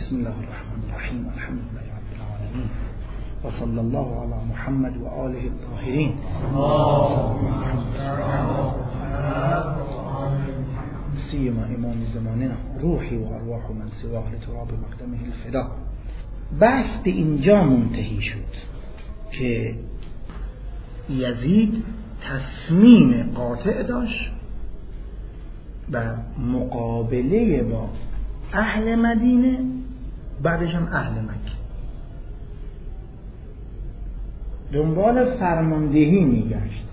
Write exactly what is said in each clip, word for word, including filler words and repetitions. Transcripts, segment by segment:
بسم الله الرحمن الرحیم. الحمد لله رب العالمین و صلی الله علی محمد و آله الطاهرین. سیما امام زماننا روحی و ارواح من سواه لتراب مقدمه الفدا. بحث به اینجا منتهی شد که یزید تصمیم قاطع داشت و مقابله با اهل مدینه، بعدش هم اهل مکه، دنبال فرماندهی میگشت.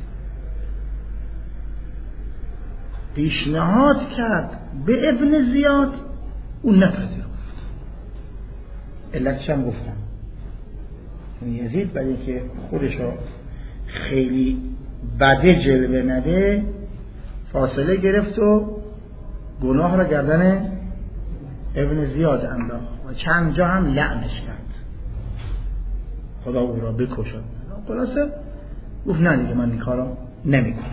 پیشنهاد کرد به ابن زیاد، اون نپذیرفت. علتش هم گفتم، یزید برای اینکه خودشو خیلی بده جلوه نده فاصله گرفت و گناه را گردن ابن زیاد انداخت و چند جا هم لعنش کرد، خدا او را بکشد. خلاصه گفت نه دیگه من این کارو نمی کنم.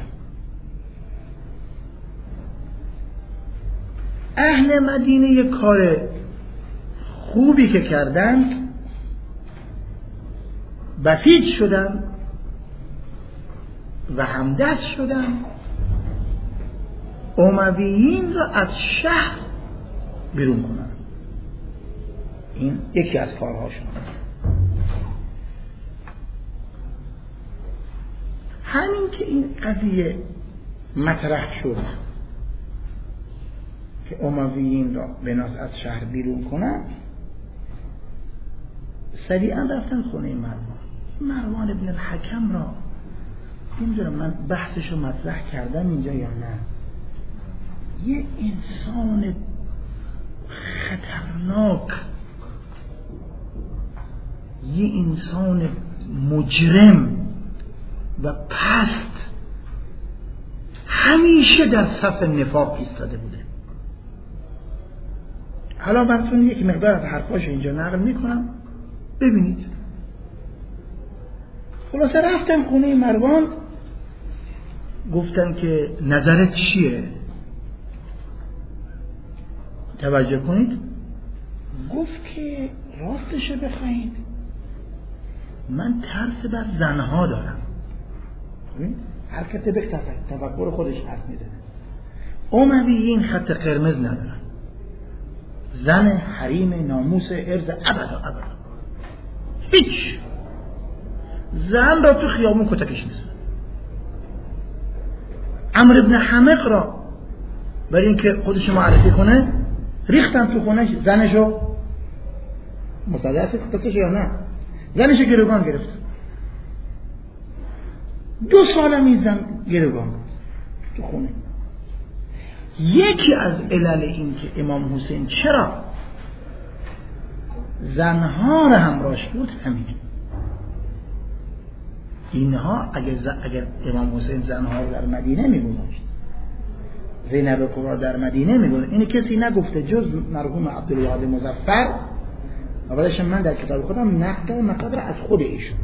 اهل مدینه یک کار خوبی که کردن، بسیج شدن و همدست شدن امویین را از شهر بیرون کنن. این یکی از کارهاشون. همین که این قضیه مطرح شد که امویین را به ناس از شهر بیرون کنن، سریعا رفتن خونه مروان. مروان ابن الحکم را نمیدونم من بحثشو مطرح کردم اینجا یا نه. یه انسان خطرناک، یه انسان مجرم و پست، همیشه در صف نفاق ایستاده بوده. حالا براتون یک مقدار از حرفاشو اینجا نقل میکنم ببینید. خلاصه رفتن خونه مروان، گفتن که نظرت چیه؟ توجه کنید، گفت که راستشو بخواید من ترس بر زنها دارم. حرکت به تفکر خودش حرف میزنه. امویین خط قرمز ندارن، زن، حریم، ناموس، عرض، ابدا ابدا هیچ. زن را تو خیابون کتکش میزنن. عمرو ابن حمق را برای اینکه خودش معرفی کنه ریختن تو خونش، زنشو مصدق کتکش یا نه، زنشو گروگان گرفت. دو سال هم این زن گروگان تو خونه. یکی از علل این که امام حسین چرا زنها را همراهش بود همینه. اینها اگر, اگر امام حسین زنها رو در مدینه میگذاشت، زینب کبرا در مدینه میگذاشت، این کسی نگفته جز مرحوم عبدالوهاب مظفر. اولش من در کتاب خودم نقل مطلب را از خود ایشون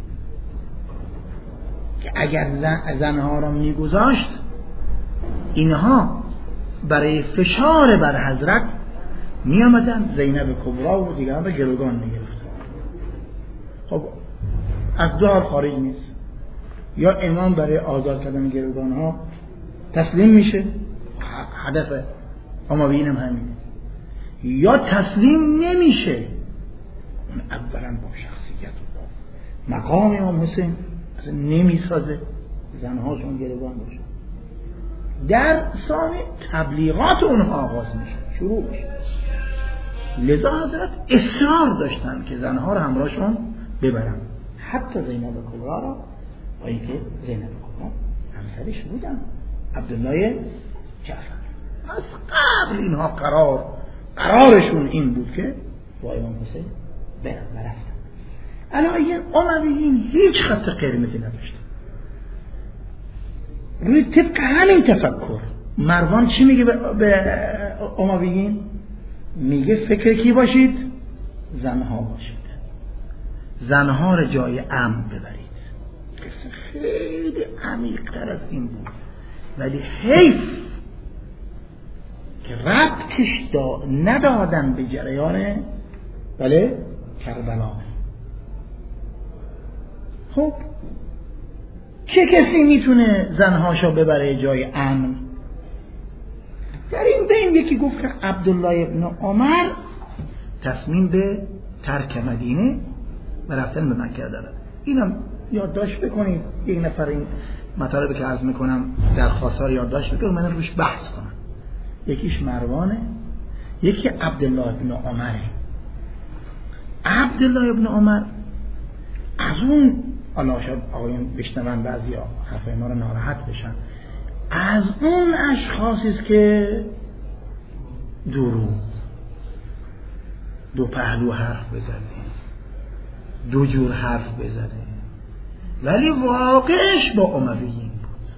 که اگر زن زنها را میگذاشت اینها برای فشار بر حضرت می آمدن زینب کبرا و دیگران را گروگان می گرفتن. خب از دو حال خارج نیست، یا امام برای آزاد کردن گروگان ها تسلیم میشه، هدف امویین هم همینه، یا تسلیم نمیشه. اون اولا با شخصیت و با مقام امام حسین اصلا نمیسازه زنهاشون گروگان باشه. در ثانی تبلیغات اونها آغاز میشه، شروع میشه. لذا حضرت اصرار داشتن که زنها رو همراهشون ببرن، حتی زینب کبرا را، با اینکه زینب کبرا همسرش بودن عبدالله جعفر. از قبل اینها قرار قرارشون این بود که با امام حسین برن و رفتن. الان امویین هیچ خط قرمزی نداشتن. روی طبق همین تفکر مروان چی میگه به امویین؟ میگه فکر کی باشید؟ زنها باشید، زنها را جای امن ببرید. قصه خیلی عمیق تر از این بود، ولی حیف که ربطش دا ندادن به جریان بله کربلا. خب چه کسی میتونه زنهاشو ببره جای امن؟ در این بین یکی گفت که عبدالله ابن عمر تصمیم به ترک مدینه و رفتن به مکه داره. اینم یادداشت بکنید، یک نفر این مطالبی که عرض میکنم درخواست‌ها رو یادداشت بکنید، من روش بحث کنم. یکیش مروانه، یکی عبدالله ابن عمره. عبدالله ابن عمر از اون، الله شاید آقایون بشنون بعضیا حرفای ما رو ناراحت بشن، از اون اشخاصی است که درو دو پهلو حرف بزنه، دو جور حرف بزنه، ولی واقعش با امویین بود.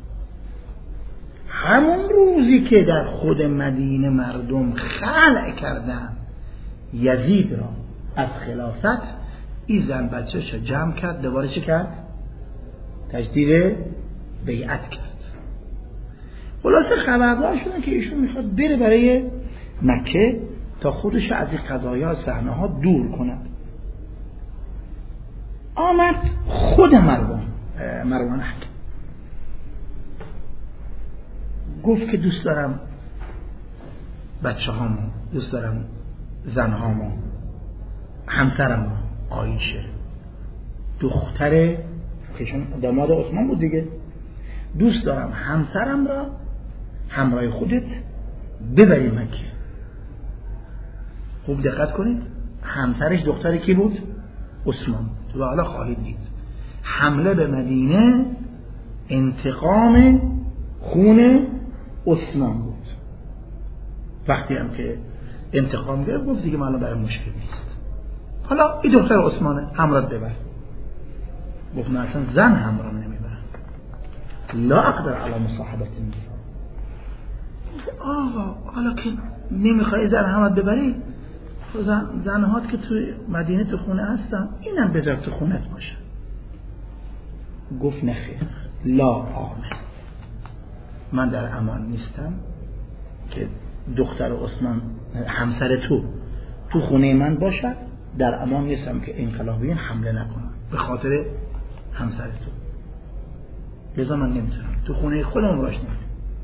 همون روزی که در خود مدینه مردم خلع کردن یزید را از خلافت، این زن بچه‌ش جمع کرد، دوباره چه کرد؟ تجدید بیعت کرد. خلاصه خبردار شدن که ایشون میخواد بره برای مکه تا خودش از این قضایا صحنه ها دور کند. آمد خود مروان مروان حکم گفت که دوست دارم بچه هامو، دوست دارم زن هامو، همسرمو عایشه دختر کهشون داماد عثمان بود دیگه، دوست دارم همسرم را همراه خودت ببری مکه. خوب دقت کنید، همسرش دختر کی بود؟ عثمان. تو حالا خواهید دید حمله به مدینه انتقام خون عثمان بود. وقتی هم که انتقام گرفت گفت دیگه من برای مشکل نیست، حالا این دختر عثمانه همراه ببر. گفت من اصلا زن همراه نمیبرم، لا اقدر علی مصاحبت النساء. آقا حالا که نمیخوای زن همراه ببری، زن زنهات که تو مدینه تو خونه هستن، اینم بذار تو خونت باشه. گفت نخیر، لا آمن، من در امان نیستم که دختر عثمان همسر تو تو خونه من باشد، در امان نیستم که انقلابیون حمله نکنن به خاطر همسر تو، لذا من نمیتونم تو خونه خودم راش نمیتونم.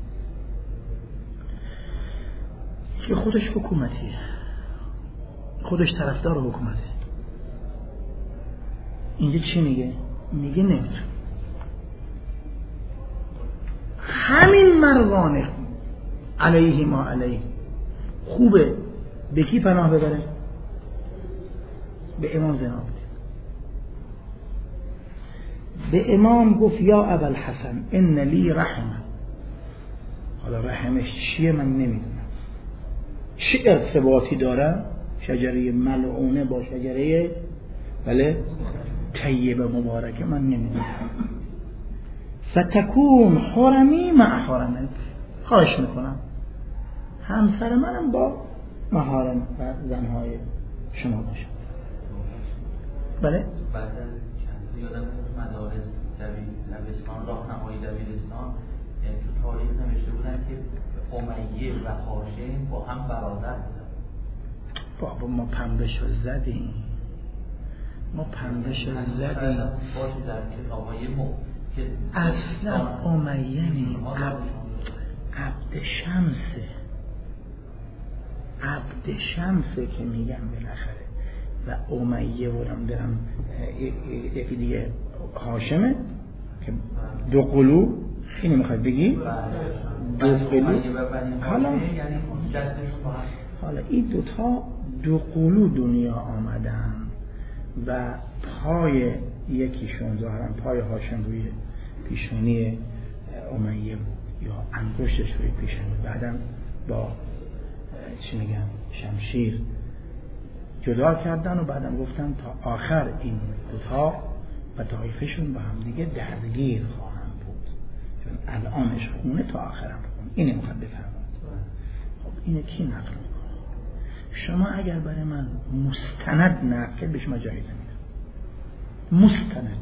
که خودش حکومتیه، خودش طرفدار حکومته. اینجا چی میگه؟ میگه نمیتون. همین مروانه علیه ما علیه خوبه به کی پناه ببره؟ به امام زین العابدین. به امام گفت یا ابوالحسن ان لی رحمه. حالا رحمش چیه من نمیدونم، چه ارتباطی داره شجره ملعونه با شجره بله طیبه مبارکه من نمیدونم. فتکون حرمی مع حرمک، خواهش میکنم همسر منم با محارم و زنهای شما باشد. بله بعد از چند یادم مدارس دبیرستان راهنمایی دبیرستان یعنی تو تاریخ نوشته بودن که امیه و هاشم با هم برادر بودن. بابا ما پنبهش رو زدیم، ما پنبهش رو زدیم. باشه در کتابای مو که اصلا امیه نیم، عبد شمسه، عبد شمسه که میگم بالاخره، و امیه ورم درم یکی دیگه هاشمه که دو قلو. اینی میخواد بگی دو قلو. حالا حالا این دوتا دو قلو دنیا آمدن و پای یکیشون ظاهرا پای هاشم روی پیشانی امیه بود یا انگشتش روی پیشانی، بعدم با چی میگم شمشیر جدا کردن و بعدم گفتن تا آخر این دوتا و طایفشون با هم دیگه درگیر خواهند بود، چون الانش خونه تا آخرم خونه. اینه میخواد بفرماد. خب اینه کی نقل میکنه؟ شما اگر برای من مستند نقل کرد بهش ما جایزه میدم. مستند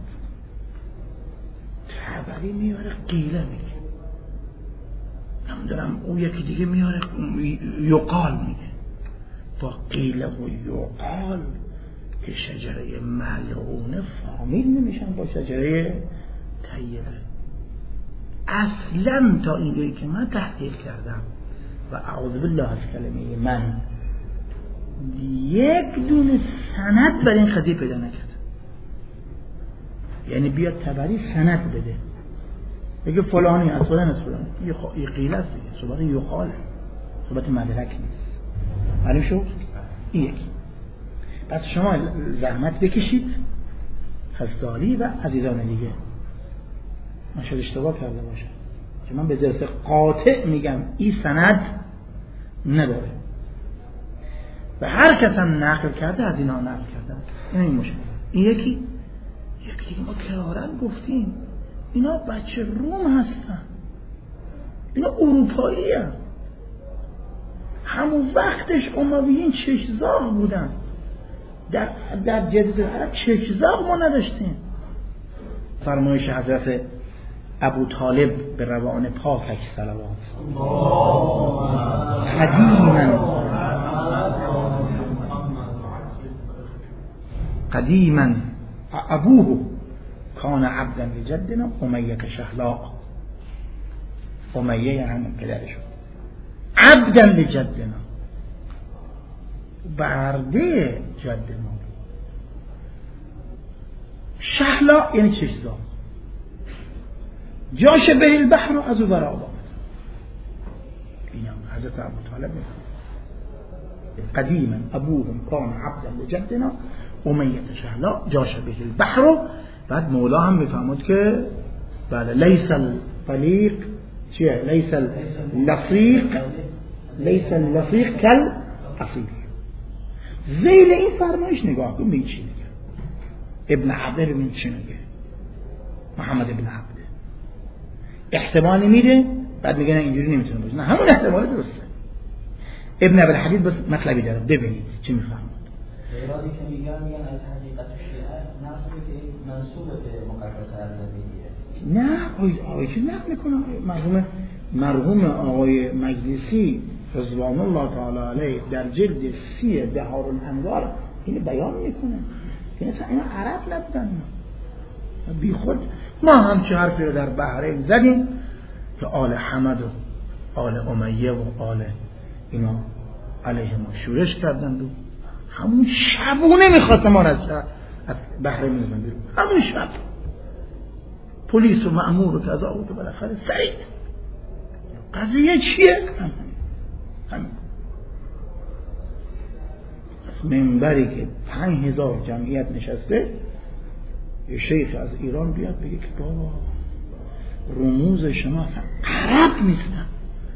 تبری میاره قیله میگه، نمیدونم او یکی دیگه میاره یقال میگه، با قیل و یقال که شجره ملعونه فامیل نمیشن با شجره طیبه. اصلا تا اینجایی که من تحقیق کردم و اعوذ بالله از کلمه من یک دونه سند برای این قضیه پیدا نکرد. یعنی بیاد تبری سند بده بگه فلانی از فلان از فلان، یه خ... یه قیل است دیگه، صحبت یقاله، صحبت مدرک نیست. معلوم شد؟ این یکی. پس شما زحمت بکشید خستاری و عزیزان دیگه. من شاید اشتباه کرده باشم که من به درست قاطع میگم این سند نداره و هر کس هم نقل کرده از اینا نقل کرده است. این این مشکل. این یکی یکی دیگه ما کرارن گفتیم اینا بچه روم هستن، اینا اروپایی هستن. همون وقتش امویین چشزاغ بودن. در, در جزیره عرب چشزاغ ما نداشتیم. فرمایش حضرت ابو طالب به روان پاکش صلوات قدیما قدیما ابوه کان عبدا لجدنا امیه شهلا. امیه یعنی همون پدرشون. عبدا لجدنا برده جد ما. شهلا یعنی چشزا. جاش به البحر از او برا آمد. این هم حضرت ابو طالب میگه قدیما ابوهم کان عبدا لجدنا امیه شهلا جاش به البحر. بعد مولا هم میفهمد که بله لیس الطلیق چیه؟ لیس اللصیق لیس اللصیق کل اصیل. زیل این فرمایش نگاه کن به چی میگه. ابن عبده ببین چی میگه. محمد ابن عبده احتمالی میده بعد میگه نه اینجوری نمیتونه باشه، نه همون احتمال درسته. ابن ابی الحدید بس مطلبی داره ببینید چی میفهمد. غیرادی که میگن میگن از حقیقت شیعه نقلی که منسوب به مقدس ارزویه. نه آقای آقای چی نقل میکنه مرحوم مرحوم آقای مجلسی رضوان الله تعالی علیه در جلد سی بهار الانوار اینو بیان میکنه که مثلا اینا عرب نبودن. بی خود ما هم چه حرفی رو در بحرین زدیم که آل حمد و آل امیه و آل اینا علیه ما شورش کردند و همون شبونه میخواست ما را از بحرین بزن بیرون. همون شب پلیس و مأمور و کذا و که بالاخره سریع قضیه چیه؟ همین. از منبری که پنج هزار جمعیت نشسته یه شیخ از ایران بیاد بگه که بابا رموز شما اصلا عرب نیستن.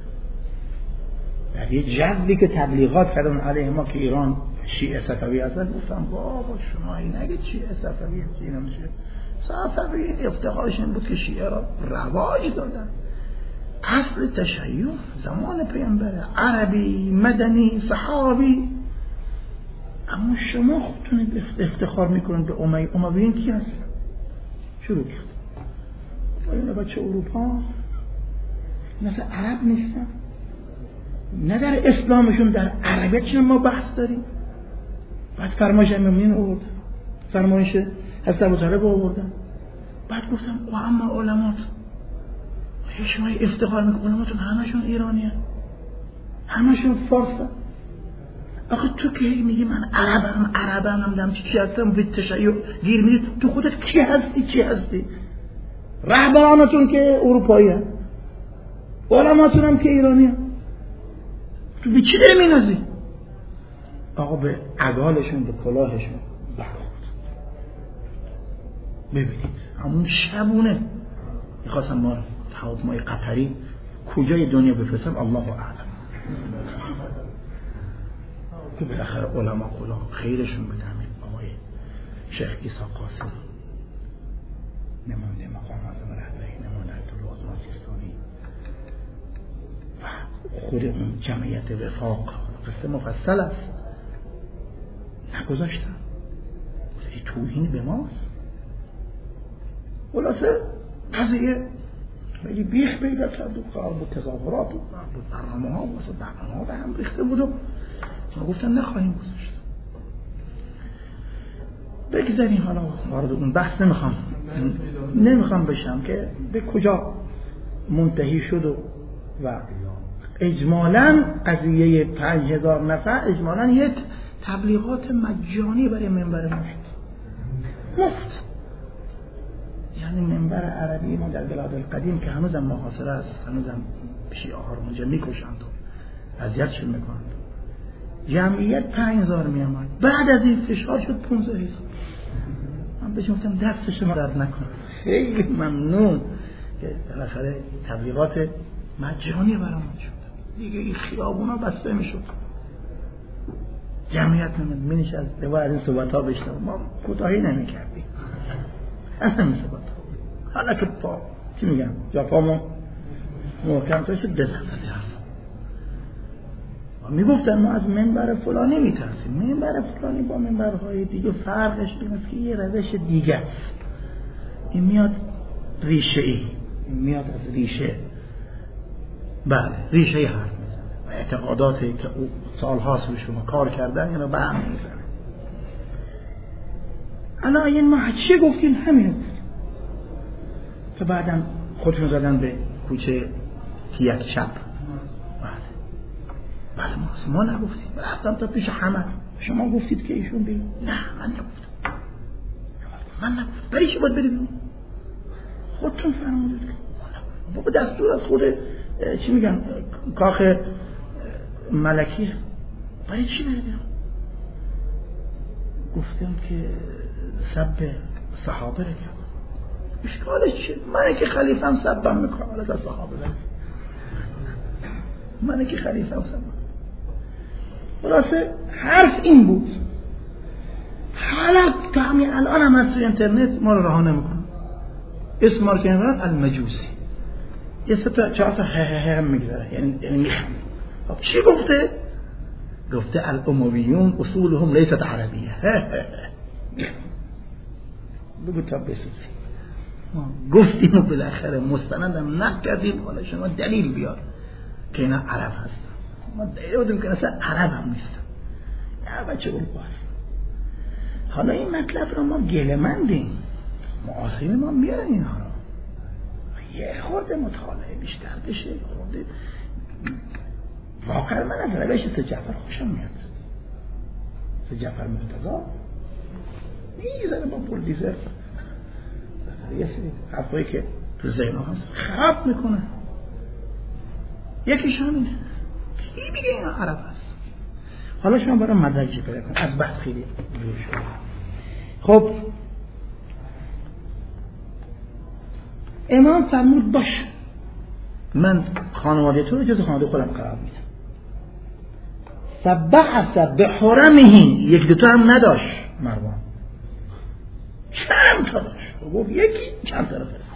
در یه جوی که تبلیغات کردن علیه ما که ایران شیعه صفوی هستن گفتم بابا شما این نگید شیعه صفوی اینا میشه. صفوی افتخارش این بود که شیعه را رواج دادن. اصل تشیع زمان پیامبره، عربی مدنی صحابی. اما شما خودتون افتخار میکنن به امی امویین کی هست؟ شروع کرد اینا بچه اروپا مثل عرب نیستن، نه در اسلامشون در عربیتشون ما بحث داریم. بعد فرمایش امامیین آوردن، فرمایش حضرت ابو طالب آوردن. بعد گفتم و اما علمات شما افتخار میکنن علماتون همشون ایرانیه، همشون فارسه. آخه تو که میگی من عربم عربم نمیدونم چی هستم به تشیع گیر میدی، تو خودت کی هستی چی هستی؟ رهبرانتون که اروپایی هست، علماتون هم که ایرانی هست. تو به چی داری مینازی؟ آقا به عقالشون به کلاهشون برخورد. ببینید همون شبونه میخواستم ما هواپیمای قطری کجای دنیا بفرستم الله اعلم که بالاخره علما کلا خیرشون بدن. آقای شیخ عیسی قاسمی نماینده مقام اعظم رهبری، نماینده آیت الله اعظم سیستانی و خود اون جمعیت وفاق قصه مفصل است نگذاشتن. این توهین به ماست. خلاصه قضیه خیلی بیخ پیدا کرد و قرار بود تظاهرات و قرار بود برنامه ها و برنامه ها به هم ریخته بود و ما گفتن نخواهیم گذاشت. بگذاریم، حالا وارد اون بحث نمیخوام نمیخوام بشم که به کجا منتهی شد و, و اجمالاً قضیه پنج هزار نفر اجمالاً یک تبلیغات مجانی برای منبر ما شد، مفت. یعنی منبر عربی ما در بلاد القدیم که هنوزم محاصره است، هنوزم شیعه ها رو اونجا میکشند و اذیتشون میکنند، جمعیت پنج هزار می آمد. بعد از این فشار شد پانزده هزار. من بهش گفتم دست شما درد نکنه، خیلی ممنون که بالاخره تبلیغات مجانی برامون شد. دیگه این خیابونا بسته میشد، جمعیت نمید منش از دوار این صحبت ها بشنم، ما کوتاهی نمیکردیم از همین صحبت ها. حالا که پا چی میگم جا پامون محکم تا شد بزن از این حرف. میگفتن ما از منبر فلانی میترسیم، منبر فلانی با منبرهای دیگه فرقش این است که یه روش دیگه است. این میاد ریشه ای، این میاد از ریشه، بله ریشه ای حرف میزنه و اعتقاداتی که او سالهاست به شما کار کردن اینو به هم میزنه. الان این ما چی گفتیم؟ همینو گفتیم که بعدم خودشون زدن به کوچه کیک چپ. بله ما ما نگفتیم، رفتم تا پیش حمد، شما گفتید که ایشون بید. نه من نگفتم، من نگفتم. برای چی باید بریم؟ خودتون فرمودید که بابا دستور از خود چی میگن کاخ ملکیه، برای چی بریم؟ گفتم که سب صحابه رو کرد. اشکالش چیه؟ من که خلیفم سبم میکنم از صحابه بریم، من که خلیفم سبم. خلاصه حرف این بود. حالا که همین الان هم از توی اینترنت ما رو رها نمیکنه، اسم ما رو که نمیدن المجوسی، یه سه تا چهار تا هه هه هه هم میگذاره، یعنی یعنی میخوام. خب چی گفته؟ گفته الامویون اصولهم لیست عربیه. بگو تا بسوزی. گفتیم و بالاخره مستندم نکردیم، حالا شما دلیل بیار که اینا عرب هستن. ما دلیل بودیم که اصلا عرب هم نیستن، یا بچه اروپا هستن. حالا این مطلب رو ما گله‌مندیم، معاصرین ما میارن اینها رو یه خورده مطالعه بیشتر بشه، خورده واقعا من از روش سه جعفر خوشم میاد. سه جعفر مرتضی میزنه با بولدیزر یه سری حرفایی که تو ذهن هست خراب میکنه. یکیش همینه، کی میگه اینا عرب هست؟ حالا شما برای مدرجی پیدا کن، از بحث خیلی دور شد. خب امام فرمود باش، من خانواده تو رو جز خانواده خودم قرار میدم. فبعث بحرمه، یک دوتا هم نداشت مروان، چند تا داشت، گفت یکی چند تا رو فرست.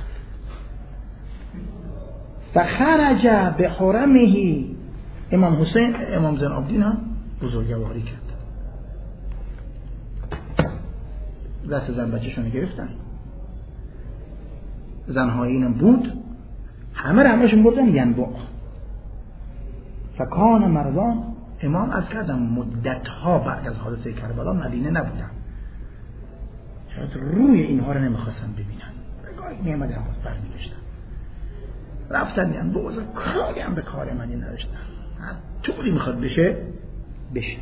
فخرج بحرمه، امام حسین امام زین العابدین هم بزرگواری کرد، دست زن بچه‌شون گرفتن، زنهای اینم بود، همه همشون بردن ینبع. فکان مروان، امام از کردم مدتها بعد از حادثه کربلا مدینه نبودن، شاید روی اینها رو نمیخواستن ببینن، بگاهی میامدن باز برمیگشتن، رفتن ینبع و کاری هم به کار مدینه نداشتن، هر طوری میخواد بشه بشه.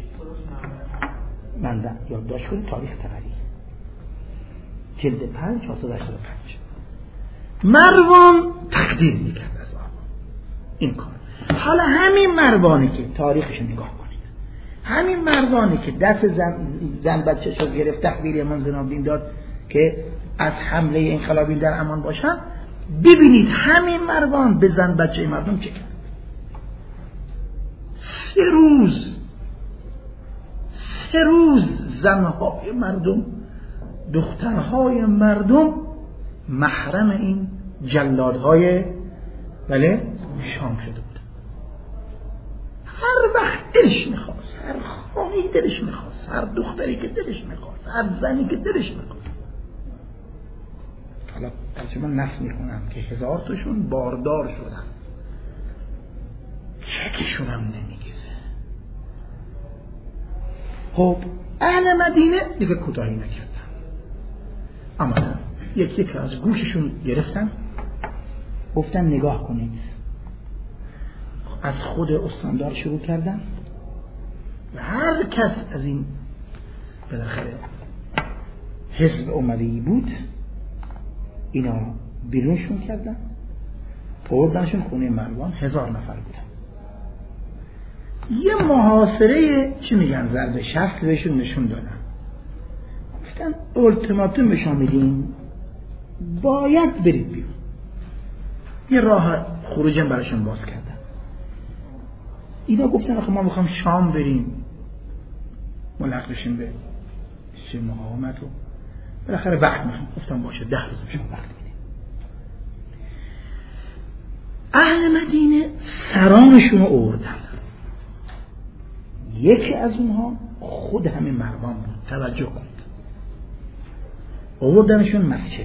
من یادداشت کنید تاریخ تبری جلد پنج چهارصد و هشتاد و پنج. مروان تقدیر میکرد از آن این کار. حالا همین مروانی که تاریخش نگاه کنید، همین مروانی که دست زن, زن بچه شد گرفت، تحویل امام زین العابدین داد که از حمله انقلابی در امان باشن، ببینید همین مروان به زن بچه مردم چه کرد. سه روز سه روز زنهای مردم، دخترهای مردم محرم این جلادهای بله شام شده بود. هر وقت دلش میخواست، هر خواهی دلش میخواست، هر دختری که دلش میخواست، هر زنی که دلش میخواست. حالا بچه من نفس میکنم که هزار تاشون باردار شدن، یکیشون هم نمیگیزه. خب اهل مدینه دیگه کوتاهی نکردن، آمدن یک یک از گوششون گرفتن، گفتن نگاه کنید. از خود استاندار شروع کردن و هر کس از این بالاخره حزب عمری بود اینا بیرونشون کردن، بردنشون خونه مروان. هزار نفر بودن. یه محاصره چی میگن ضرب شست بهشون نشون دادن، گفتن التیماتوم بهشون میدیم باید برید بیرون. یه راه خروجم براشون باز کردن. اینا گفتن آخه ما میخوام شام بریم ملحق بشیم به چه مقاومت و بالاخره وقت میخوام. گفتم باشه ده روز بشون وقت میدیم. اهل مدینه سرانشون رو آوردن. یکی از اونها خود همین مروان بود. توجه کنید، آوردنشون مسجد.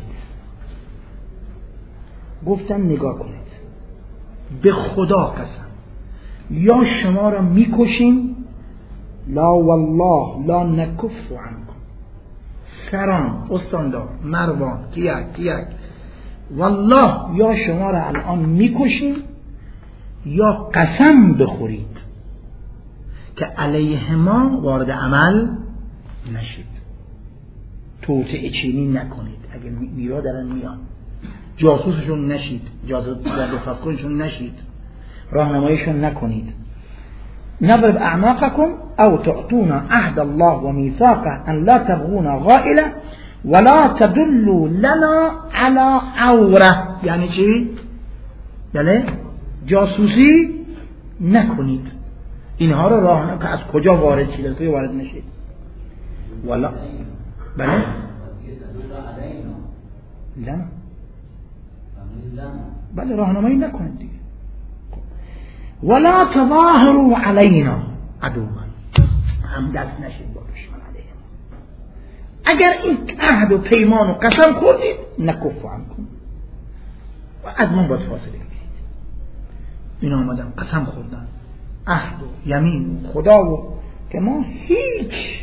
گفتن نگاه کنید، به خدا قسم یا شما را میکشیم لا والله لا نکف عنکم. سران استاندار مروان کیک کیک والله یا شما را الان میکشیم یا قسم بخورید که علیه ما وارد عمل نشید، توطئه چینی نکنید، اگر میرا دارن میان جاسوسشون نشید، جاسوس در دستافکنشون نشید، راهنماییشون نکنید. نضرب اعناقکم او تعطون عهد الله و میثاقه ان لا تبغون غائله ولا تدلوا لنا على عوره. یعنی چی؟ یعنی جاسوسی نکنید، اینها رو راه که از کجا وارد شید از کجا وارد نشید. ولا بله لنا بله راهنمایی نکنید دیگه. ولا تظاهروا علینا عدوا، هم دست نشید با دشمن علیه. اگر این عهد و پیمان و قسم خوردید نکف عنکم، و از من باید فاصله بگیرید. اینا آمدن قسم خوردن، عهد و یمین و خدا و که ما هیچ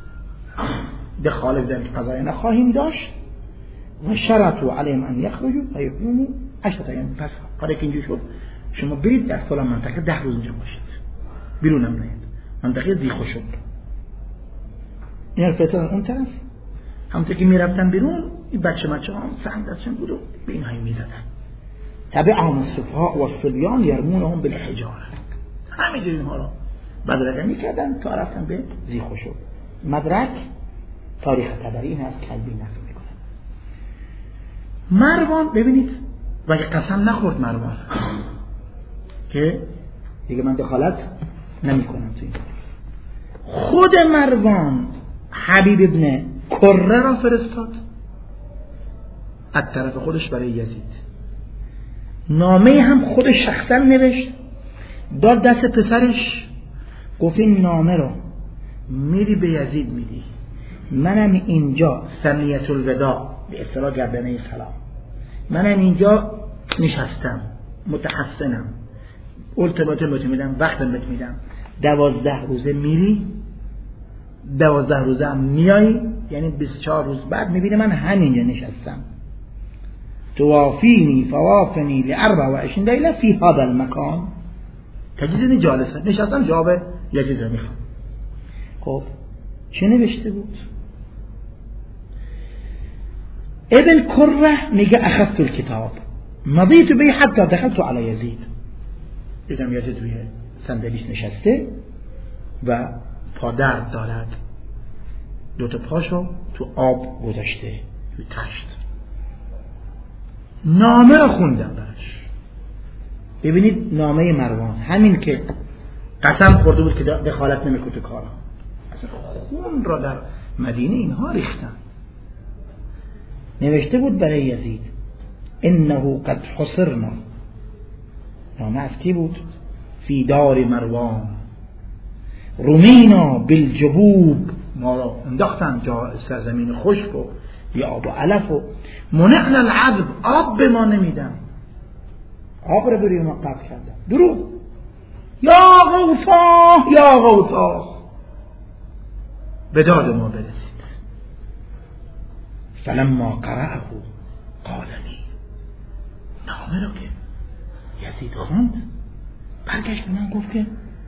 دخالت در قضایی نخواهیم داشت. و شرطوا علیهم ان یخرجوا و یقیموا عشرة ایام. پس کاری که اینجوری شد شما برید در فلان منطقه ده روز اینجا باشید، بیرون هم نید. منطقه ذیخشب این فرستادن اون طرف. همونطور که میرفتن بیرون این بچه مچه هم سنگ دستشون بود و به اینهایی میزدن. تبعهم السفهاء و الصبیان یرمونهم بالحجاره. همینجوری اینها رو بدرقه میکردن تا رفتن به ذیخشب. مدرک تاریخ طبری این از کلبی نقل میکنه. مروان ببینید ولی قسم نخورد مروان که دیگه من دخالت نمی کنم تو این. خود مروان حبیب ابن کره را فرستاد از طرف خودش برای یزید. نامه هم خودش شخصا نوشت، داد دست پسرش، گفت این نامه رو میری به یزید میدی، منم اینجا ثنیت الوداع به اصطلاح گردنه سلام، منم اینجا نشستم متحسنم، التباطم بهت میدم، وقتم بهت میدم، دوازده روزه میری، دوازده روزه هم میایی، یعنی بیست و چهار روز بعد میبینه من همینجا نشستم. توافینی فوافنی لاربع و عشرین لیله فی هذا المکان. تجدیدی جالسه، نشستم جواب یزید رو میخوام. خب چه نوشته بود؟ ابن کره میگه اخذت الكتاب مضيت به حتی دخلت على یزید. دیدم یزید روی صندلیش نشسته و پادر دارد، دوتا پاشو تو آب گذاشته توی تشت. نامه رو خوندم براش. ببینید نامه مروان، همین که قسم خورده بود که دخالت نمیکنه تو کارا، اصلا خون را در مدینه اینها ریختن. نوشته بود برای یزید انه قد حصرنا. نامه از کی بود؟ فی دار مروان رمینا بالجبوب، ما را انداختن جا سرزمین خشک و بی آب و علف و منعنا العذب، آب به ما نمیدن، آب رو بری ما قطع کردن. دروغ. یا غوثا یا غوثا، به داد ما برسید. فلما قرأه قال لی، نامه رو که یزید خوند برگشت به من گفت که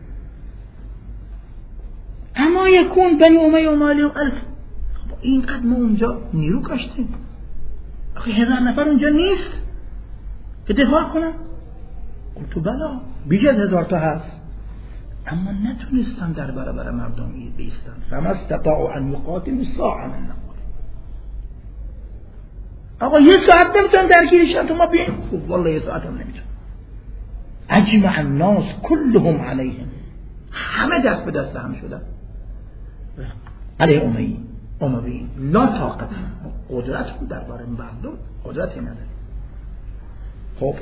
اما یکون بنی امیه و مالی و الف، اینقدر ما اونجا نیرو کشتیم، آخه هزار نفر اونجا نیست که دفاع کنن؟ گفتو بلا بیش از هزار تا هست، اما نتونستن در برابر مردم بیستن. فما استطاعوا ان یقاتلوا ساعة من نهار. آقا یه ساعت نمیتونن درگیرشن تو ما بیایم؟ گفت والله یه ساعت هم نمیتونن. اجمع الناس كلهم علیهم، همه دست به دست هم شدن علیه امیه اموی. لا طاقت، قدرت بود درباره مردم، قدرتی نداره. خب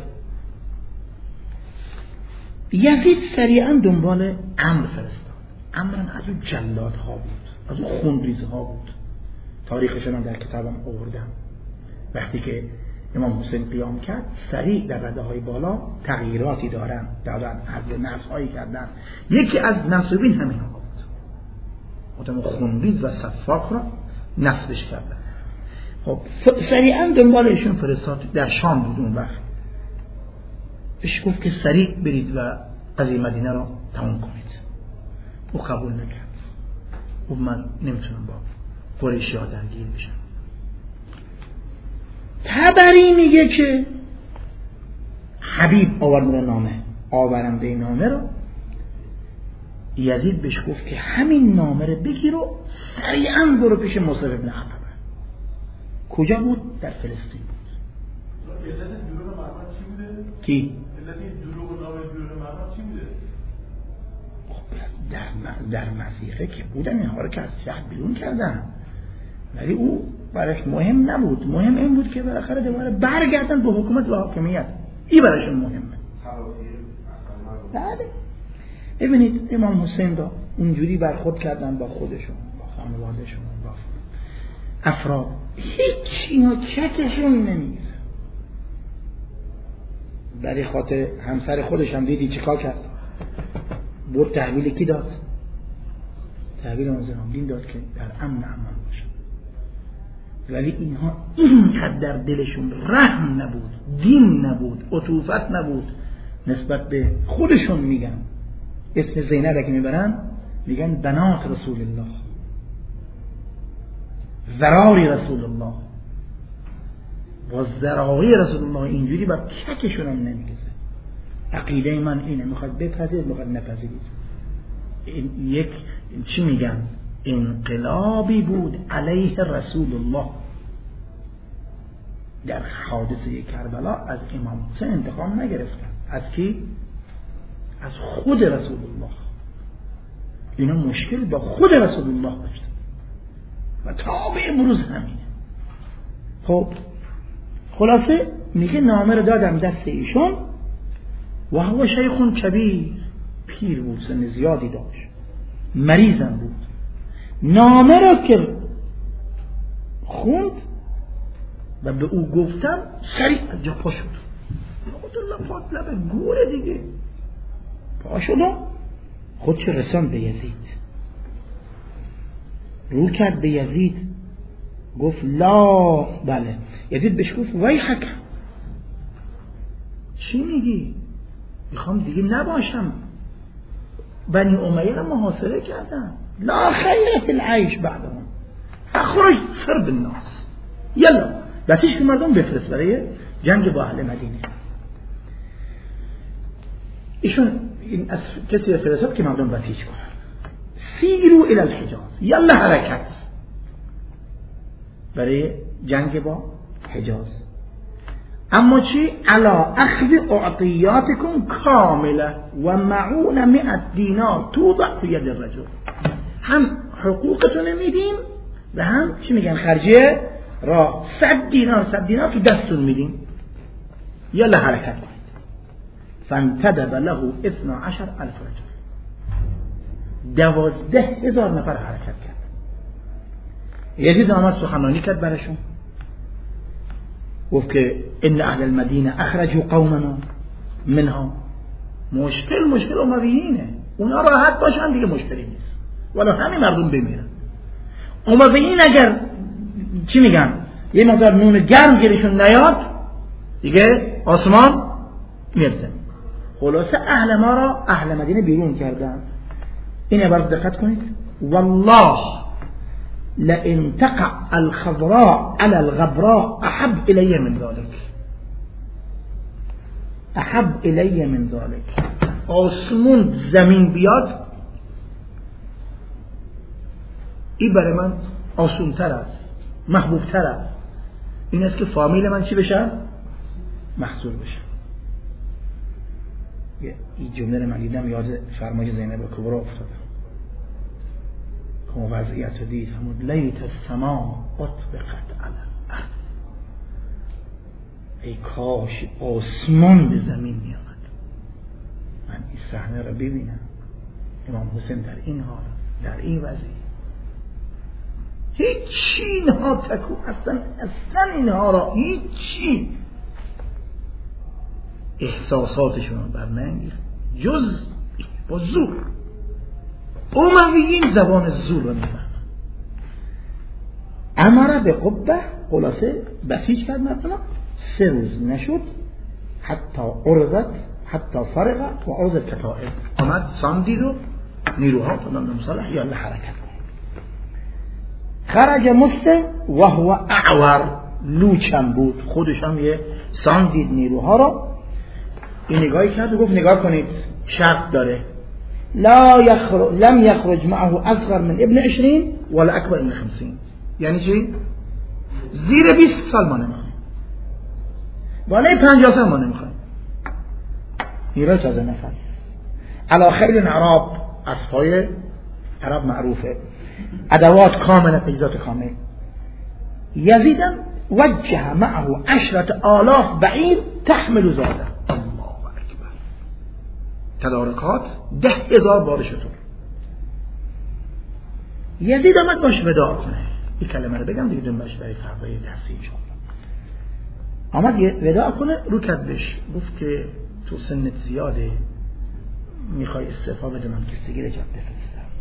یزید سریعا دنبال عمرو فرستاد. عمرو از اون جلادها بود، از اون خونریزها بود. تاریخشون هم در کتابم آوردم. وقتی که امام حسین قیام کرد سریع در رده‌های بالا تغییراتی دارن دادن، حذف نسب‌هایی کردن. یکی از منسوبین همین آقا بود، آدم خونریز و سفاک را نسبش کردن. خب سریعا دنبال ایشون فرستاد. در شام بود اون وقت. بهش گفت که سریع برید و قضیه مدینه را تمام کنید. او قبول نکرد. او من نمیتونم با قریشی ها درگیر بشم. تبری میگه که حبیب آورده نامه، آورنده نامه رو یزید بهش گفت که همین نامه رو بگیر و سریعا برو پیش مصعب ابن عقبه. کجا بود؟ در فلسطین بود. کی؟ در در مسیحه که بودن اینها رو که از شهر بیرون کردن، ولی او برایش مهم نبود. مهم این بود که بالاخره دوباره برگردن به حکومت و حاکمیت. این برایشون مهمه. بله ببینید امام حسین دا اونجوری برخورد کردن با خودشون، با خانوادهشون، با افراد. هیچ اینا چکشون نمیگذاره. برای خاطر همسر خودش هم دیدی چیکار کرد؟ برد تحویل کی داد؟ تحویل ناظران دین داد که در امن امان باشه. ولی اینها اینقدر در دلشون رحم نبود، دین نبود، عطوفت نبود نسبت به خودشون. میگن اسم زینب اگه میبرن میگن بنات رسول الله، ذراری رسول الله و ذراری رسول الله. اینجوری با ککشون هم نمیگذه. عقیده من اینه، میخواد بپذیرید میخواد نپذیرید. این یک چی میگن؟ انقلابی بود علیه رسول الله. در حادثه کربلا از امام حسین انتقام نگرفتن. از کی؟ از خود رسول الله. اینا مشکل با خود رسول الله داشتن و تا به امروز همینه. خب خلاصه میگه نامه رو دادم دست ایشون و هو شیخون کبیر، پیر بود، سن زیادی داشت، مریضم بود. نامه رو که خوند و به او گفتم سریع از جا پا شد. خودالله پاک لبه گوره دیگه. پا شد و خودش رساند به یزید. رو کرد به یزید گفت لا. بله یزید بهش گفت ویحک، چی میگی؟ میخوام دیگه نباشم. بنی امیه رو محاصره کردن. لا خیر فی العیش بعدهم، اخرج سر بالناس، یلا بسیش که مردم بفرست برای جنگ با اهل مدینه. ایشون این از کسی فرستاد که مردم بسیج کنن. سیرو الی الحجاز، یلا حرکت برای جنگ با حجاز. اما چی؟ علا اخذ اعطیاتکم کامله و معون مئت دینار توضع فی ید الرجل. هم حقوقتون میدیم و هم چی میگن خرجیه را صد دینار صد دینار تو دستون میدیم، یلا حرکت کنید. فانتدب له اثنا عشر الف رجل، دوازده هزار نفر حرکت کرد. یزید آمد سخنرانی کرد برشون، گفت که ان اهل المدینه اخرجوا قومنا منها. مشکل مشکل امویینه، اونا راحت باشن دیگه مشکلی نیست، ولی همین مردم بمیرن. اما به این اگر چی میگن یه مقدار نون گرم گیرشون نیاد دیگه آسمان میاد زمین. خلاصه اهل ما را اهل مدینه بیرون کردن. این عبارت دقت کنید. والله لئن تقع الخضراء على الغبراء احب الی من ذلك، احب الی من ذلك. آسمون زمین بیاد این برای من آسون تر است، محبوب تر است. این است که فامیل من چی بشه؟ محصول بشه. این جمله رو من دیدم یاد فرمای زینب کبرا افتادم که وضعیت رو دید همون لیت السما اطبقت علی الارض، ای کاش آسمان به زمین می آمد من این صحنه رو ببینم. امام حسین در این حال، در این وضعیت، هیچی اینها تکو اصلا اصلا اینها را هیچی احساساتشون رو برنگیر جز با زور. امویین زبان زور رو میفهمن. امره به قبه، خلاصه بسیج کرد مردم. سه روز نشد حتی عرضت حتی فرقت و عرضت کتائب، آمد ساندید و نیروها تدان مصالح یا حرکت. خرج مسلم و هو اعور، لوچم بود، خودش هم یه ساندید نیروها را. این نگاهی کرد و گفت نگاه کنید شرط داره، لا يخرج لم يخرج معه اصغر من ابن عشرين ولا اکبر من خمسين. یعنی چی؟ زیر بیست سال ما نمیخوایم، بالای پنجاه سال ما نمیخوایم. نیروی تازه نفس علا خیل عرب، اسبای عرب معروفه، ادوات کامله، تجهیزات کامل. یزیدم وجه معه عشرة آلاف بعیر تحمل زاده، الله اکبر، تدارکات ده هزار بار شتر. یزید آمد باش وداع کنه. این کلمه رو بگم دیگه دنبالش برای فردای درسی انشاءالله. آمد وداع کنه، رو کرد بهش گفت که تو سنت زیاده، میخوای استعفا بده، من کسی رجب بفرستم،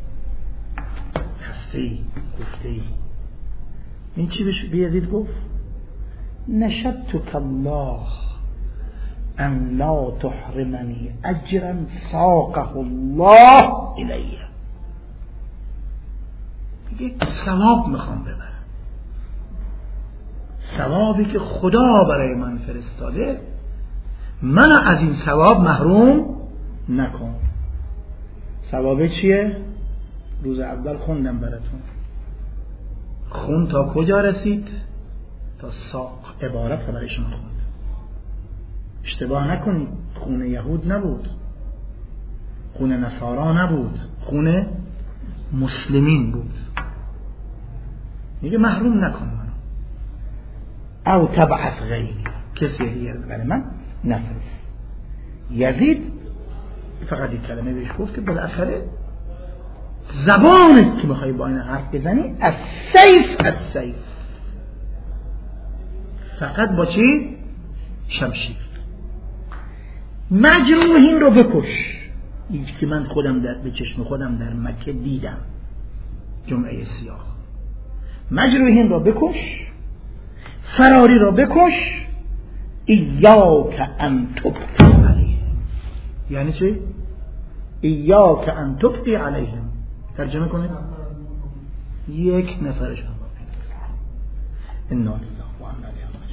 هستی گفته ای. این چی بهش بیازید گفت؟ نشدتک الله ان لا تحرمنی اجرا ساقه الله الیه. یک ثواب میخوام ببرم، ثوابی که خدا برای من فرستاده، من از این ثواب محروم نکن. ثواب چیه؟ روز اول خوندم براتون. خون تا کجا رسید؟ تا ساق. عبارت رو برای شما خوندم. اشتباه نکنید، خون یهود نبود، خون نصارا نبود، خون مسلمین بود. میگه محروم نکن منو، او تبعث غیری، کسی دیگر برای من نفرست. یزید فقط این کلمه بهش گفت که بالاخره زبانت که میخوای با این حرف بزنی از سیف، از سیف، فقط با چی؟ شمشیر. مجروحین رو بکش. این که من خودم در به چشم خودم در مکه دیدم، جمعه سیاه. مجروحین رو بکش، فراری رو بکش. ایاک ان تبقی علیهم. یعنی چی؟ ایاک ان تبقی علیهم. ترجمه کنید. یک نفرشان. انا لله و انا الیه راجعون.